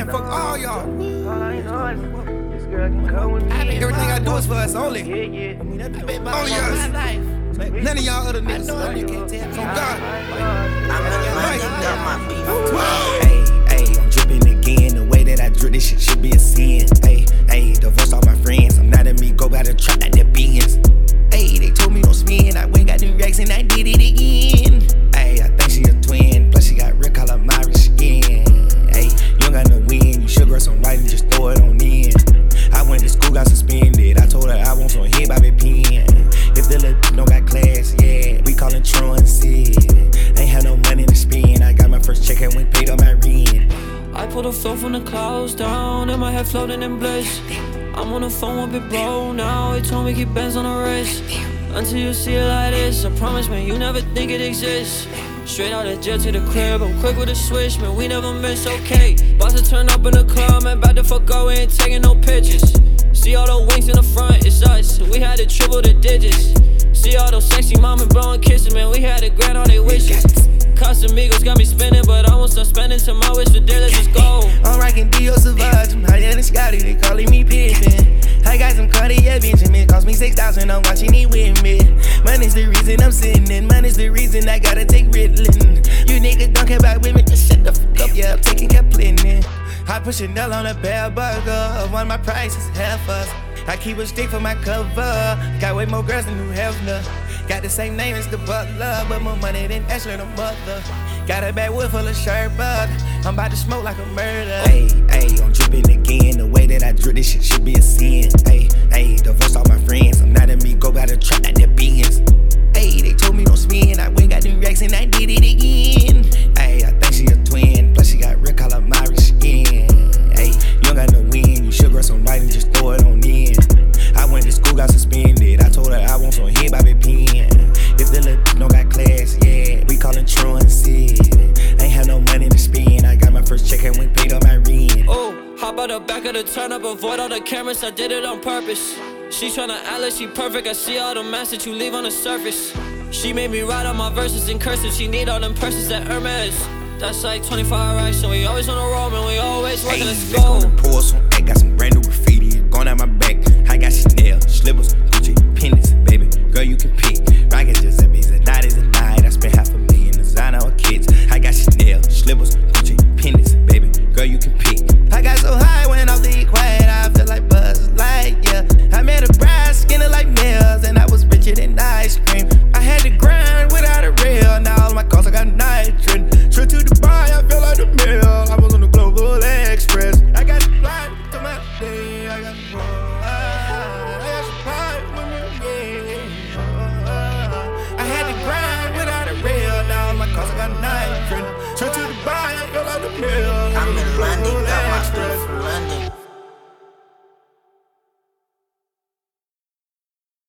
man, fuck all y'all. All I know is this girl can come with me. Everything I do is for us only. Yeah. Only us. None of y'all other niggas. From God. Hey, I'm dripping again. The way that I drip this shit should be a sin. Hey, divorced all my friends. I'm not a me, go by the trap like the beans. Hey, they told me don't spin. I went got them racks and I did it again. Hey, I think she a twin. Plus she got real color Mari skin. Hey, you don't got no win. You should grow some right and just throw it on in. I went to school, got suspended. I told her I want some hit by the pen. If the little don't got class, yeah, we callin' truancy. Ain't had no money to spend. I got my first check and went paid on my rent. I pulled a flow from the clouds down, and my head floating in bliss. I'm on the phone with Big Bro now. He told me keep bands on the wrist. Until you see it like this, I promise, man, you never think it exists. Straight out of jail to the crib, I'm quick with a switch, man, we never miss, okay. Boss to turn up in the club, man, back the fuck up, we ain't taking no pictures. See all the wings in the front, it's us, we had to triple the digits. See all those sexy mama blowing kisses, man, we had to grant all their wishes. Casamigos got me spinning, but I won't stop spending till my wish for dealers is gold. I'm rockin' Dio Savage, I'm higher than Scotty, they calling me Pippin. I got some Cartier Benjamin, cost me 6,000, I'm watching it with me. Money's the reason I'm sinning, money's the reason I gotta take Ritalin. You niggas don't care about women, just shut the fuck up, yeah, I'm taking Kaplan. I put Chanel on a bell burger, one of my prices, half us. I keep a stick for my cover, got way more girls than New Hefner. Got the same name as the butler, but more money than Ashley the mother. Got a backwood full of sherbet, I'm about to smoke like a murder. Hey, I'm dripping again, the way that I drip this shit should be a sin. Hey, divorced all my friends, I'm not a me, go by the trap like the beans. Hey, they told me don't spin, I went got them racks and I did it again. Hey, I think she a twin, plus she got real color Mari skin. Hey, you don't got no win, you should grow some right and just throw it on in. I went to school, got suspended, I told her I want some hit by the pen. If the little don't got class, yeah, we callin' truancy. Ain't had no money to spend, I got my first check and went paid on my rent. Oh, hop out the back of the turn up, avoid all the cameras, I did it on purpose. She tryna act like she perfect, I see all the mess that you leave on the surface. She made me write all my verses in cursive, she need all them purses at Hermes. That's like 25 racks, so we always on the road, man, we always working, let's go. On the pour some egg, got some brand new graffiti going out my back. I got Chanel, slippers, Gucci, pennies, baby, girl you can pick. Rockin' Giuseppe's, a night is a night, I spent $500,000 designer or kids. I got Chanel, slippers,